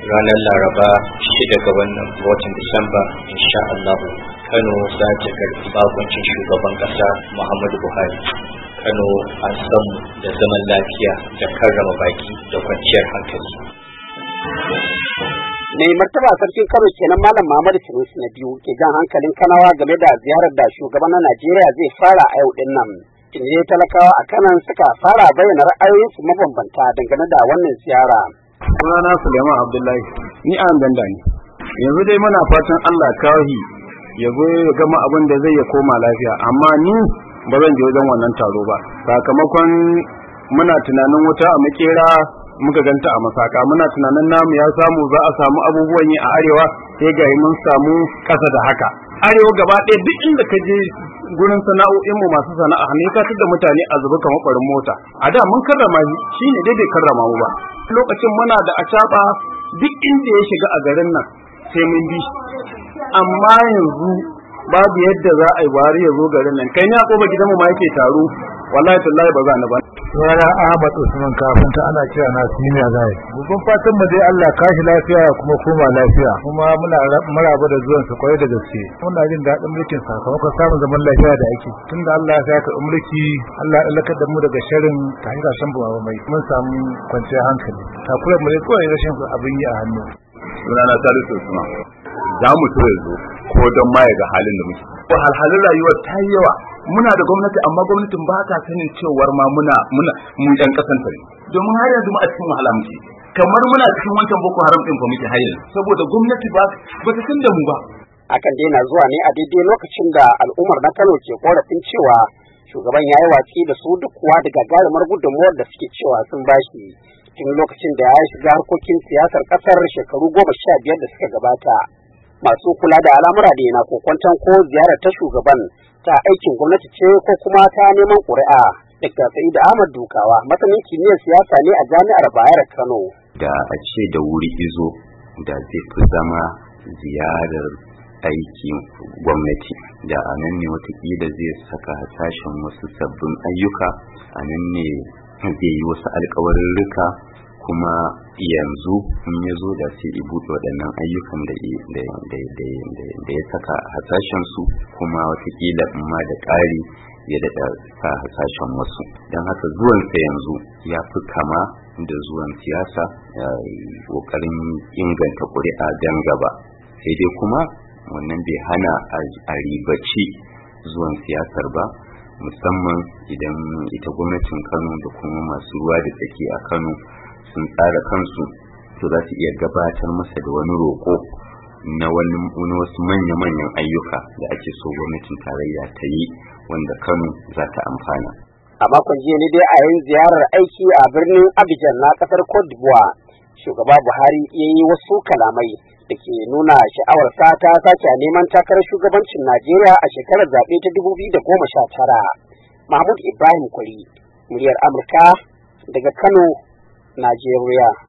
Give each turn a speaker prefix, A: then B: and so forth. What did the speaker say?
A: ranar Laraba 6 ga wannan watan Disamba insha Allah Kano za ta karɓi bakuncin shugaban ƙasa Muhammadu Buhari. Kano an samu da zaman lafiya da karrama baki da kwanciyar hankali.
B: Mai martaba sarkin Kano kenan Malam Muhammadu Sanusi na biyu ke jan hankalin Kanawa game da ziyarar da shugaban na Najeriya zai fara a yau din nan. Tuni talakawa a Kanan suka fara bayyana ra'ayoyinsu mabambanta dangane da wannan ziyara.
C: Sunana Suleiman Abdullahi, ni an ganda ne. Yanzu dai muna fatan Allah kawahi ya zo ya gama abin da zai ya koma lafiya, amma ni ba zan je wajen wannan taro ba. Sakamakon muna tunanin wuta a makera muka ganta a masaka, muna tunanin namu ya samu za a samu abubuwan yi a arewa, sai ga mun samu ƙasa da haka. Arewa gaba ɗaya duk inda ka je gurin sana'o'inmu masu sana'a ne ka tada mutane a zuba kamar ɓarin mota. A da mun karrama shi ne dai bai karrama mu ba. Lokacin muna da acaba duk inda ya shiga a garin nan sai mun bi. Amma yanzu babu yadda za a yi wari ya zo garin nan. Kai ne a ƙofa gidanmu ma yake taro, wallahi tallahi ba za ni ba.
D: Sunana Ahmad Usman kafinta, ana kira na Siniya Zai. Gugun fatan mu dai Allah kashi lafiya kuma koma lafiya, kuma muna maraba da zuwan su kwarai da gaske. Muna jin daɗin mulkin sakamakon samun zaman lafiya da ake. Tunda Allah ya saka mulki, Allah ya lakar da mu daga sharrin ta hanyar shan bawa mai. Mun samu kwanciyar hankali. Takurar mu dai kawai rashin abin yi a hannu.
C: Sunana Salisu Usman. Za mu so yanzu ko don ma ya ga halin da muke. Halhalin rayuwar ta yi yawa. Muna da gwamnati amma gwamnatin ba ta sanin cewar ma muna mun ɗan ƙasan tare. Domin har yanzu mu a cikin wahala muke. Kamar muna cikin wancan Boko Haram ɗin fa muke har yanzu. Saboda gwamnati ba ta san da mu ba.
B: Hakan dai na zuwa ne a daidai lokacin da al'ummar na Kano ke korafin cewa shugaban ya yi watsi da su duk kuwa da gagarumar gudunmuwar da suke cewa sun bashi. Tun lokacin da ya shiga harkokin siyasar ƙasar shekaru 15 da suka gabata. Masu kula da al'amura da yana kokwanton ko ziyarar ta shugaban ta aikin gwamnati ce ko kuma ta neman ƙuri'a. Dr. Sa'id Ahmad Dukawa masanin kimiyyar siyasa ne a Jami'ar Bayero Kano.
E: Da a ce da wuri izo da zai fi zama ziyarar aikin gwamnati, da a nan ne watakila zai saka hasashen wasu sabbin ayyuka, a nan ne zai yi wasu alkawarurruka, kuma yanzu in ya zo da sai buɗe waɗannan ayyukan da ya saka hasashen su, kuma watakila in ma da ƙari ya daɗa sa hasashen wasu. Don haka zuwansa yanzu ya fi kama da zuwan siyasa, ƙoƙarin inganta ƙuri'a don gaba. Sai dai kuma wannan bai hana a ribaci zuwan siyasar ba, musamman idan ita gwamnatin Kano da kuma masu ruwa da tsaki a Kano sun tsara kansu, to za su iya gabatar masa da wani roƙo na wasu manya-manyan ayyuka da ake so gwamnatin tarayya ta yi wanda Kano za ta amfana.
B: A makon jiya ne dai a yin ziyarar aiki a birnin Abidjan na ƙasar Cote d'Ivoire, shugaba Buhari ya yi wasu kalamai da ke nuna sha'awarsa ta sake neman takarar shugabancin Najeriya a shekarar zaɓe ta 2019. Mahmud Ibrahim Kwari, muryar Amurka daga Kano, Najeriya.